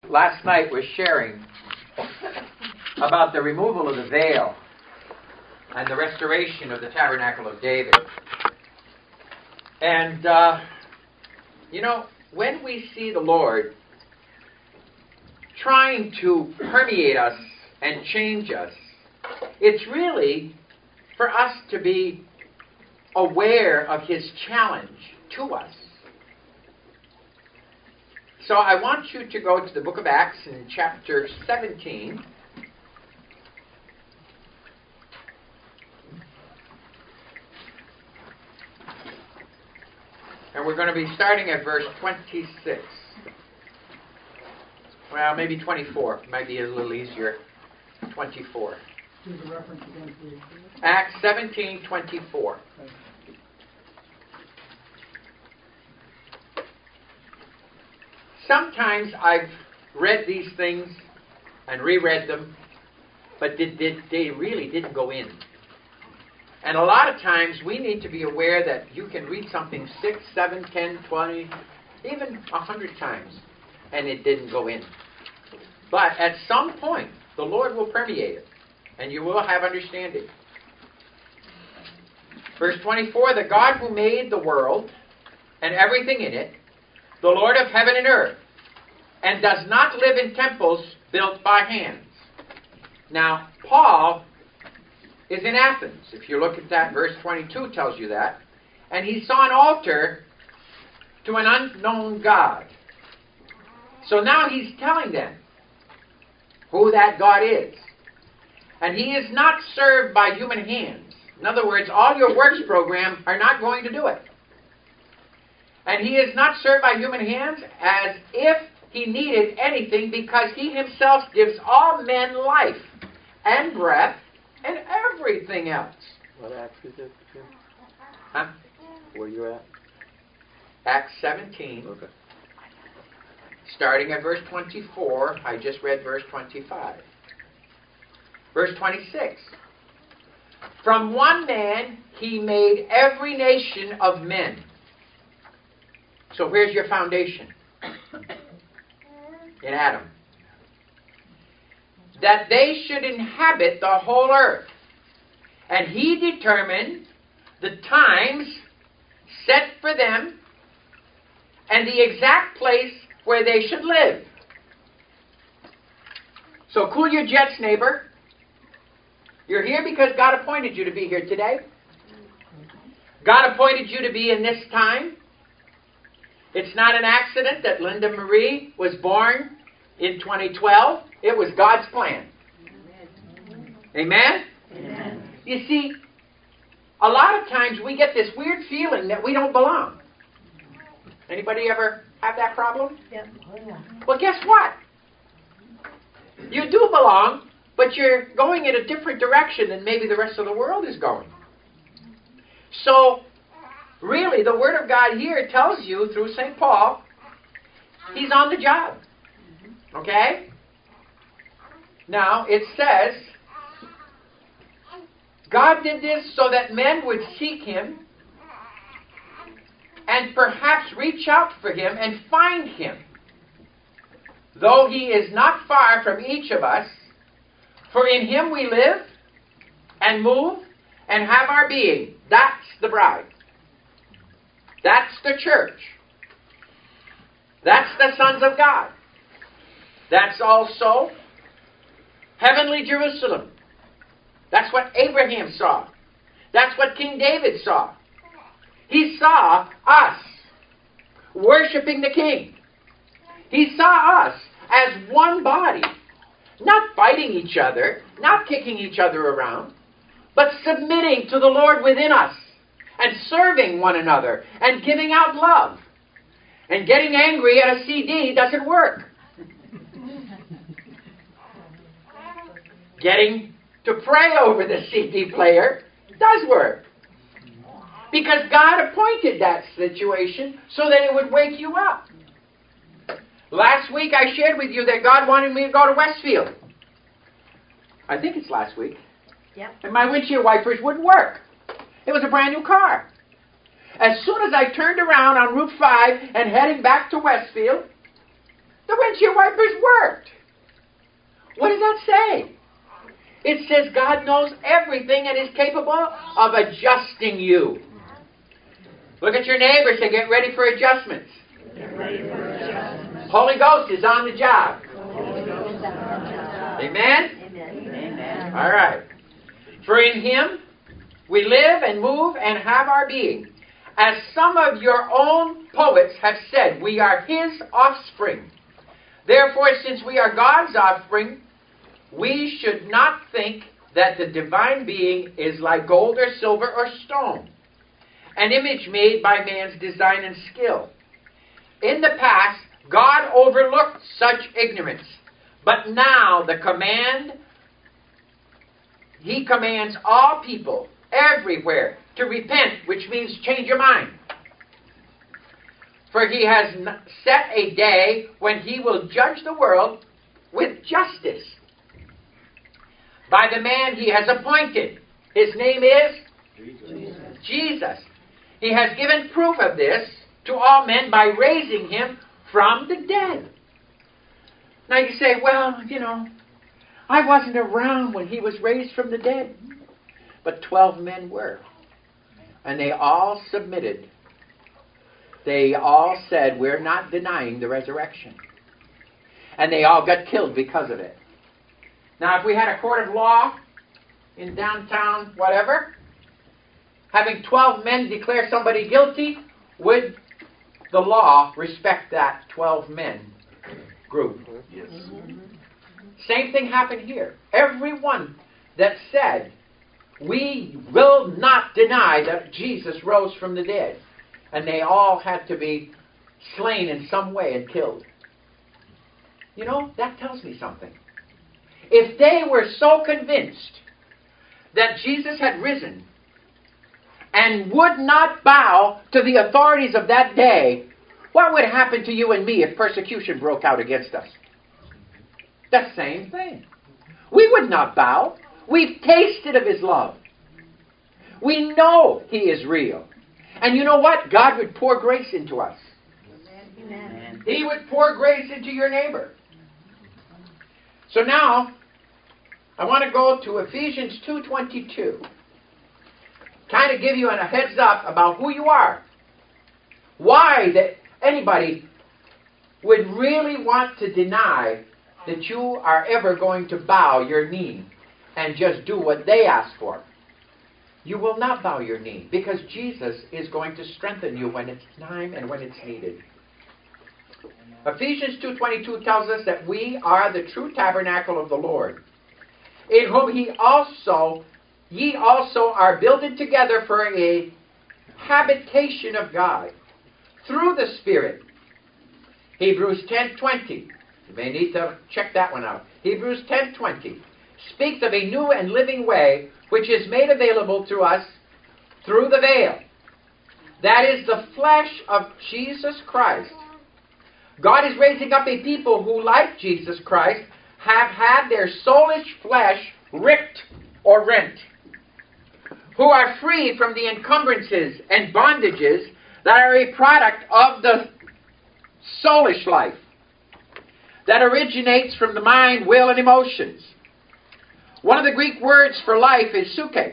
last night was sharing about the removal of the veil and the restoration of the tabernacle of David. And, when we see the Lord trying to permeate us and change us, it's really for us to be aware of His challenge to us. So I want you to go to the book of Acts in chapter 17. And we're going to be starting at verse 26. Well, maybe 24. Might be a little easier. 24. There's a reference again, please. Acts 17:24. Sometimes I've read these things and reread them, but they really didn't go in. And a lot of times we need to be aware that you can read something 6, 7, 10, 20, even 100 times, and it didn't go in. But at some point, the Lord will permeate it, and you will have understanding. Verse 24, the God who made the world and everything in it, the Lord of heaven and earth, and does not live in temples built by hands. Now, Paul is in Athens. If you look at that, verse 22 tells you that. And he saw an altar to an unknown God. So now he's telling them who that God is. And He is not served by human hands. In other words, all your works program are not going to do it. And He is not served by human hands as if He needed anything, because He Himself gives all men life and breath and everything else. What Acts is it? Huh? Where you at? Acts 17. Okay. Starting at verse 24. I just read verse 25. Verse 26. From one man He made every nation of men. So where's your foundation? In Adam. That they should inhabit the whole earth. And He determined the times set for them and the exact place where they should live. So cool your jets, neighbor. You're here because God appointed you to be here today. God appointed you to be in this time. It's not an accident that Linda Marie was born in 2012. It was God's plan. Amen? Amen. You see, a lot of times we get this weird feeling that we don't belong. Anybody ever have that problem? Yep. Well, guess what? You do belong, but you're going in a different direction than maybe the rest of the world is going. So, really, the Word of God here tells you, through St. Paul, He's on the job. Okay? Now, it says, God did this so that men would seek Him and perhaps reach out for Him and find Him. Though He is not far from each of us, for in Him we live and move and have our being. That's the bride. That's the church. That's the sons of God. That's also heavenly Jerusalem. That's what Abraham saw. That's what King David saw. He saw us worshiping the King. He saw us as one body, not fighting each other, not kicking each other around, but submitting to the Lord within us and serving one another and giving out love. And getting angry at a CD doesn't work. Getting to pray over the CD player does work. Because God appointed that situation so that it would wake you up. Last week I shared with you that God wanted me to go to Westfield. I think it's last week. Yep. And my windshield wipers wouldn't work. It was a brand new car. As soon as I turned around on Route 5 and heading back to Westfield, the windshield wipers It says God knows everything and is capable of adjusting you. Look at your neighbor and say, get ready for adjustments. Holy Ghost is on the job. Amen? Amen. All right. For in Him we live and move and have our being. As some of your own poets have said, we are His offspring. Therefore, since we are God's offspring, we should not think that the divine being is like gold or silver or stone, an image made by man's design and skill. In the past, God overlooked such ignorance, but now He commands all people everywhere to repent, which means change your mind. For He has set a day when He will judge the world with justice by the man He has appointed. His name is Jesus. He has given proof of this to all men by raising Him from the dead. Now you say, well, I wasn't around when He was raised from the dead. But 12 men were. And they all submitted. They all said, we're not denying the resurrection. And they all got killed because of it. Now, if we had a court of law in downtown whatever, having 12 men declare somebody guilty, would the law respect that 12 men group? Yes. Same thing happened here. Everyone that said, we will not deny that Jesus rose from the dead. And they all had to be slain in some way and killed. That tells me something. If they were so convinced that Jesus had risen and would not bow to the authorities of that day, what would happen to you and me if persecution broke out against us? The same thing. We would not bow. We've tasted of His love. We know He is real. And you know what? God would pour grace into us. Amen. He would pour grace into your neighbor. So now, I want to go to Ephesians 2:22. Kind of give you a heads up about who you are. Why that anybody would really want to deny that you are ever going to bow your knee and just do what they ask for. You will not bow your knee because Jesus is going to strengthen you when it's time and when it's needed. Ephesians 2:22 tells us that we are the true tabernacle of the Lord, in whom ye also are builded together for a habitation of God through the Spirit. Hebrews 10:20. You may need to check that one out. Hebrews 10:20 speaks of a new and living way which is made available to us through the veil. That is the flesh of Jesus Christ. God is raising up a people who, like Jesus Christ, have had their soulish flesh ripped or rent, who are free from the encumbrances and bondages that are a product of the soulish life that originates from the mind, will, and emotions. One of the Greek words for life is psyche,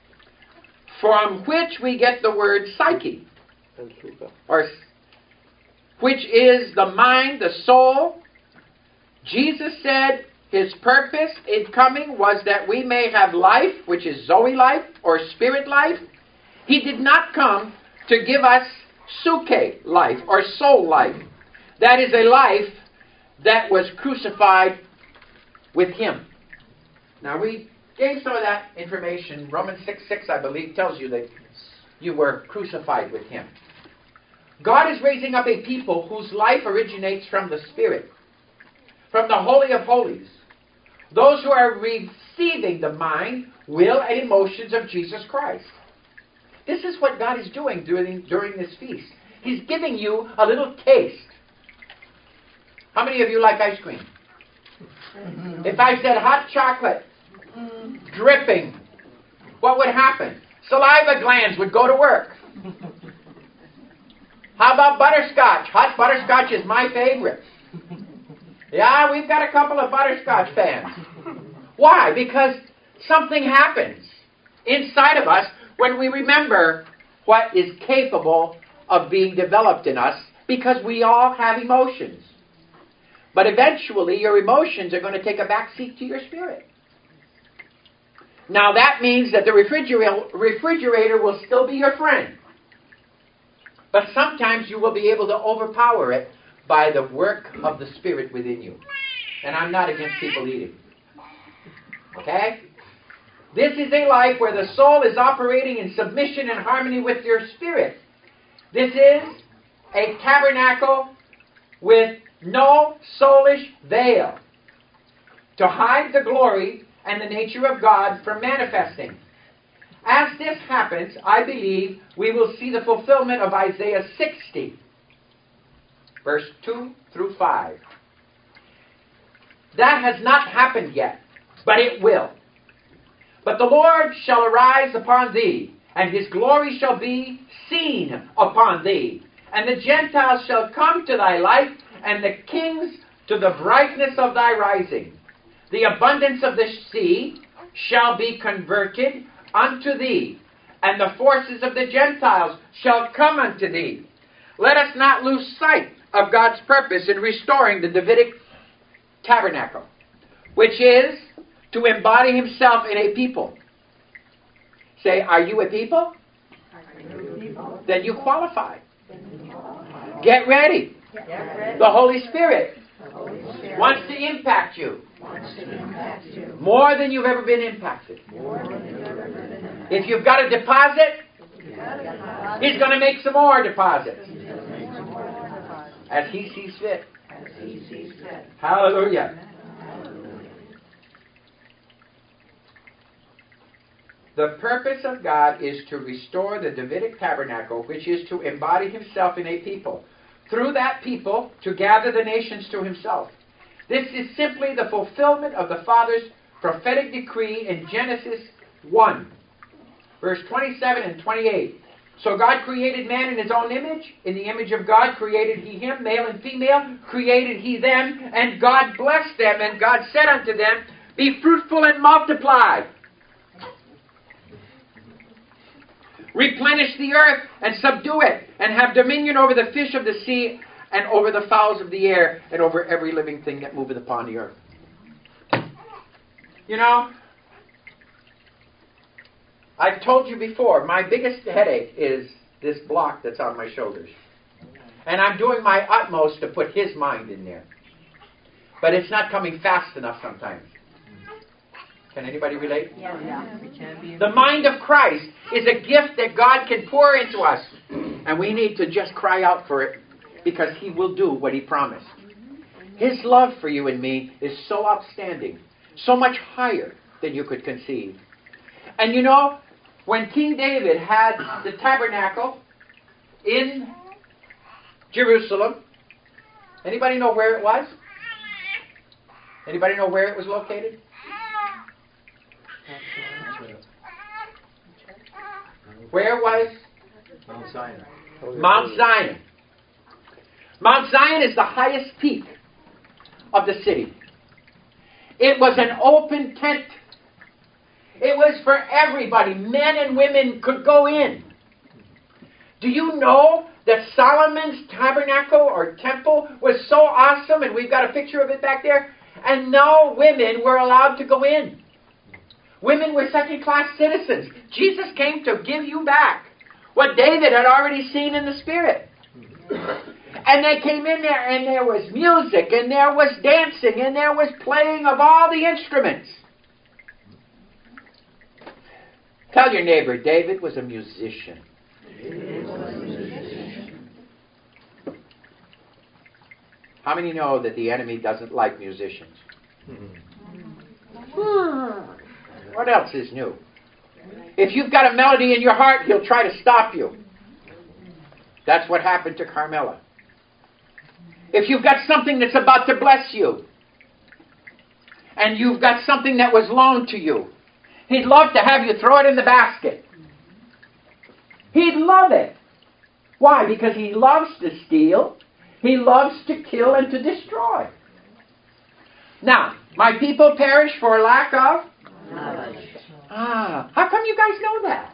from which we get the word psyche, or which is the mind, the soul. Jesus said His purpose in coming was that we may have life, which is Zoe life, or spirit life. He did not come to give us psyche life, or soul life. That is a life that was crucified with Him. Now, we gave some of that information. Romans 6:6, I believe, tells you that you were crucified with Him. God is raising up a people whose life originates from the Spirit, from the Holy of Holies. Those who are receiving the mind, will, and emotions of Jesus Christ. This is what God is doing during this feast. He's giving you a little taste. How many of you like ice cream? If I said hot chocolate, dripping, what would happen? Saliva glands would go to work. How about butterscotch? Hot butterscotch is my favorite. Yeah, we've got a couple of butterscotch fans. Why? Because something happens inside of us when we remember what is capable of being developed in us, because we all have emotions. But eventually your emotions are going to take a back seat to your spirit. Now that means that the refrigerator will still be your friend. But sometimes you will be able to overpower it by the work of the Spirit within you. And I'm not against people eating. Okay? This is a life where the soul is operating in submission and harmony with your spirit. This is a tabernacle with no soulish veil to hide the glory and the nature of God from manifesting. As this happens, I believe we will see the fulfillment of Isaiah 60, verse 2 through 5. That has not happened yet, but it will. But the Lord shall arise upon thee, and his glory shall be seen upon thee. And the Gentiles shall come to thy light, and the kings to the brightness of thy rising. The abundance of the sea shall be converted unto thee, and the forces of the Gentiles shall come unto thee. Let us not lose sight of God's purpose in restoring the Davidic tabernacle, which is to embody himself in a people. Say, are you a people? Then you qualify. Get ready. The Holy Spirit wants to impact you more than you've ever been impacted. If you've got a deposit, he's going to make some more deposits as he sees fit. Hallelujah. The purpose of God is to restore the Davidic tabernacle, which is to embody himself in a people. Through that people, to gather the nations to himself. This is simply the fulfillment of the Father's prophetic decree in Genesis 1, verse 27 and 28. So God created man in his own image. In the image of God created he him, male and female, created he them, and God blessed them, and God said unto them, be fruitful and multiply. Replenish the earth and subdue it, and have dominion over the fish of the sea, and over the fowls of the air, and over every living thing that moveth upon the earth. You know, I've told you before, my biggest headache is this block that's on my shoulders. And I'm doing my utmost to put his mind in there. But it's not coming fast enough sometimes. Can anybody relate? Yeah. The mind of Christ is a gift that God can pour into us. And we need to just cry out for it, because he will do what he promised. His love for you and me is so outstanding, so much higher than you could conceive. And you know, when King David had the tabernacle in Jerusalem, anybody know where it was? Anybody know where it was located? Where was Mount Zion. Mount Zion? Mount Zion is the highest peak of the city. It was an open tent. It was for everybody. Men and women could go in. Do you know that Solomon's tabernacle or temple was so awesome, and we've got a picture of it back there, and no women were allowed to go in. Women were second-class citizens. Jesus came to give you back what David had already seen in the Spirit. And they came in there, and there was music, and there was dancing, and there was playing of all the instruments. Tell your neighbor, David was a musician. How many know that the enemy doesn't like musicians? What else is new? If you've got a melody in your heart, he'll try to stop you. That's what happened to Carmela. If you've got something that's about to bless you, and you've got something that was loaned to you, he'd love to have you throw it in the basket. He'd love it. Why? Because he loves to steal, he loves to kill and to destroy. Now, my people perish for lack of knowledge. How come you guys know that?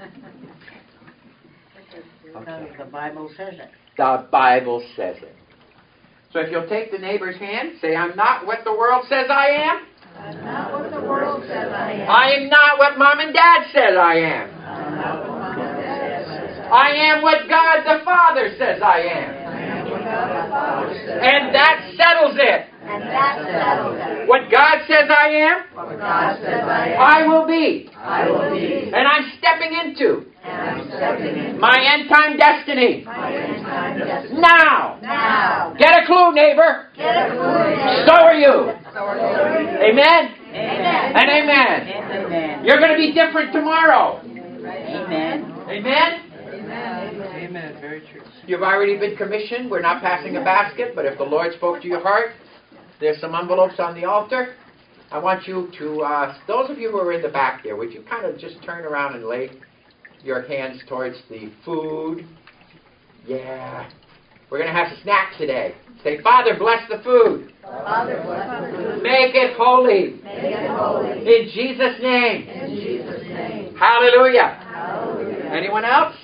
Because the Bible says it. The Bible says it. So if you'll take the neighbor's hand, say, I'm not what the world says I am. I'm not what the world says I am. I am not what Mom and Dad says I am. I'm not what Mom and Dad says. I am what God the Father says I am. I am what God the Father says. And that settles it. And that settles it. What God says I am, What God says I am. I will be. I will be. And I'm stepping into And I'm stepping into my end time destiny. my end time destiny. Now. Now. Get a clue, neighbor. Get a clue. So are you. So are you. Amen. Amen. And amen. Amen. You're going to be different tomorrow. Amen. Amen. Amen. Very true. You've already been commissioned. We're not passing a basket, but if the Lord spoke to your heart, there's some envelopes on the altar. I want you to, those of you who are in the back there, would you kind of just turn around and lay your hands towards the food? Yeah. We're going to have snacks today. Say, Father, bless the food. Father, bless the food. Make it holy. Make it holy. In Jesus' name. In Jesus' name. Hallelujah. Hallelujah. Anyone else?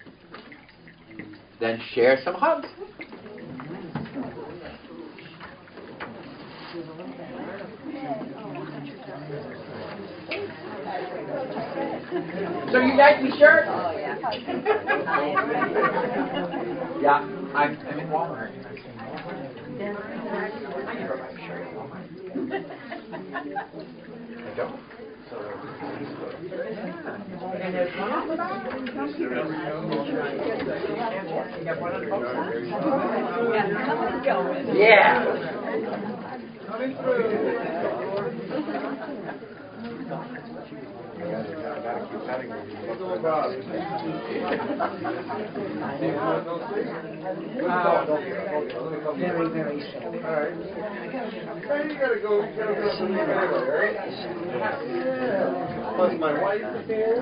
Then share some hugs. So you like me shirt? Oh, yeah. Yeah, I'm in Walmart. I never buy a shirt at Walmart. I don't. And there's one on the back. You got one on both sides? Yeah. Very, very sad. You gotta go plus my wife is here.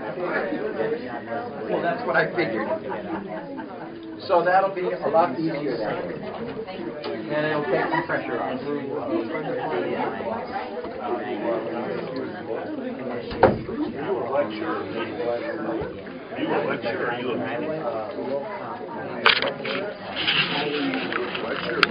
Well, that's what I figured. So that'll be a lot easier then. And it'll take some pressure off. You a lecturer or you a